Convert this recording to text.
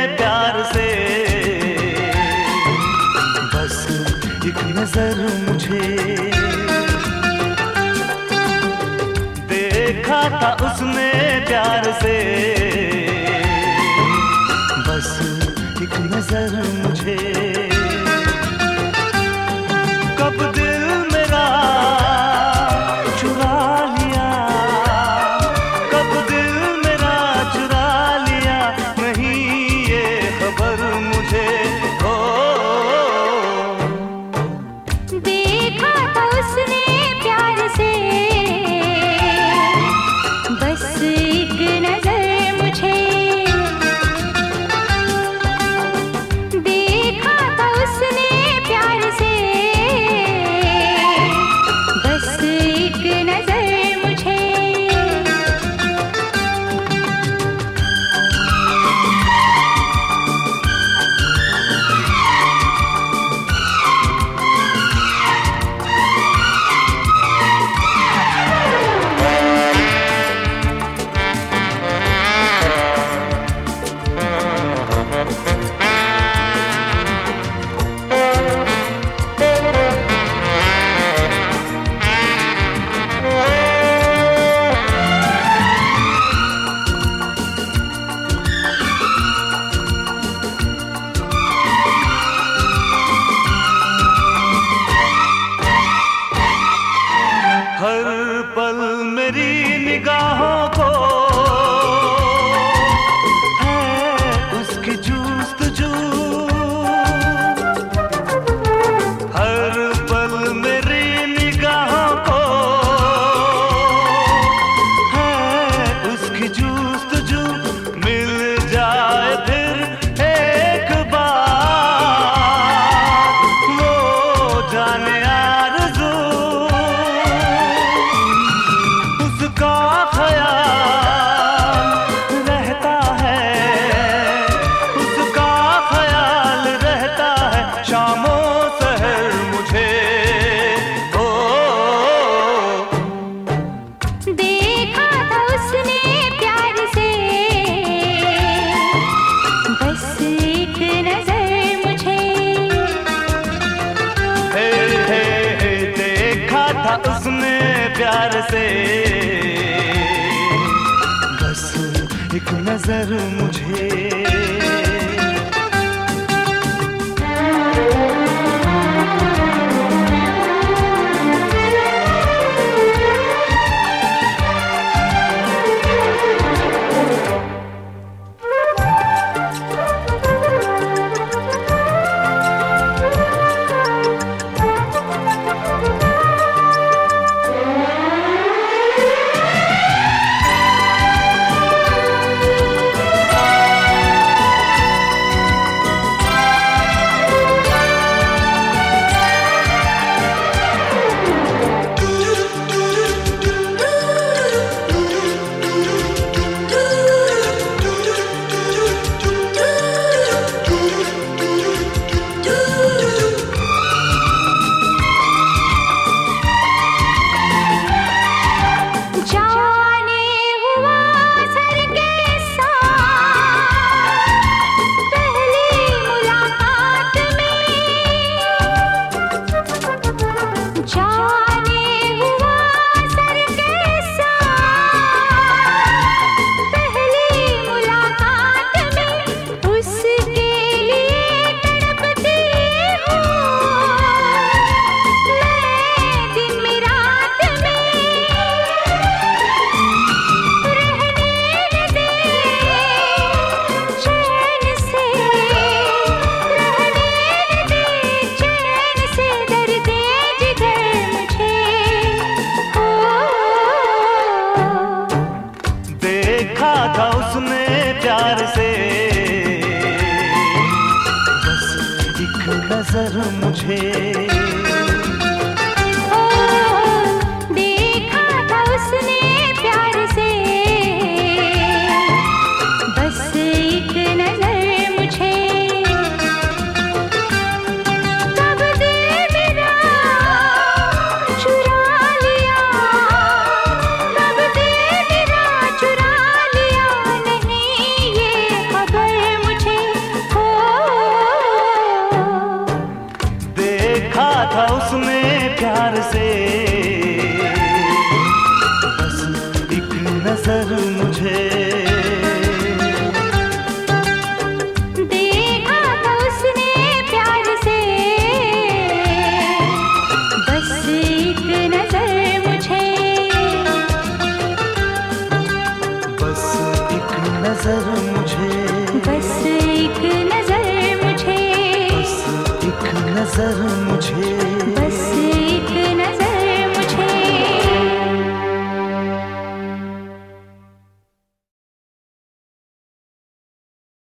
प्यार से। बस एक नजर मुझे देखा था उसने प्यार से। बस एक नजर मुझे कब दिल मेरा चुरा लिया, कब दिल मेरा चुरा लिया नहीं ये खबर मुझे। हो देखा था उसने प्यार से, बस एक नजर मुझे देखा था उसने प्यार से, बस एक नजर मुझे। हर पल मेरी निगाहों को है उसकी जुस्तजू। हर पल मेरी निगाहों को है उसकी जुस्तजू। मिल जाए फिर एक बार वो जाने आरज़ू। उसका ख्याल रहता है, उसका ख्याल रहता है शामों सहर मुझे। ओ देखा था उसने प्यार से, बस एक नजर मुझे। हे देखा था उसने प्यार से। बस एक नजर मुझे। नजर मुझे देखा था उसने प्यार से, बस एक नजर मुझे। कब दिल मेरा चुरा लिया, कब दिल मेरा चुरा लिया, नहीं ये खबर मुझे। नजर मुझे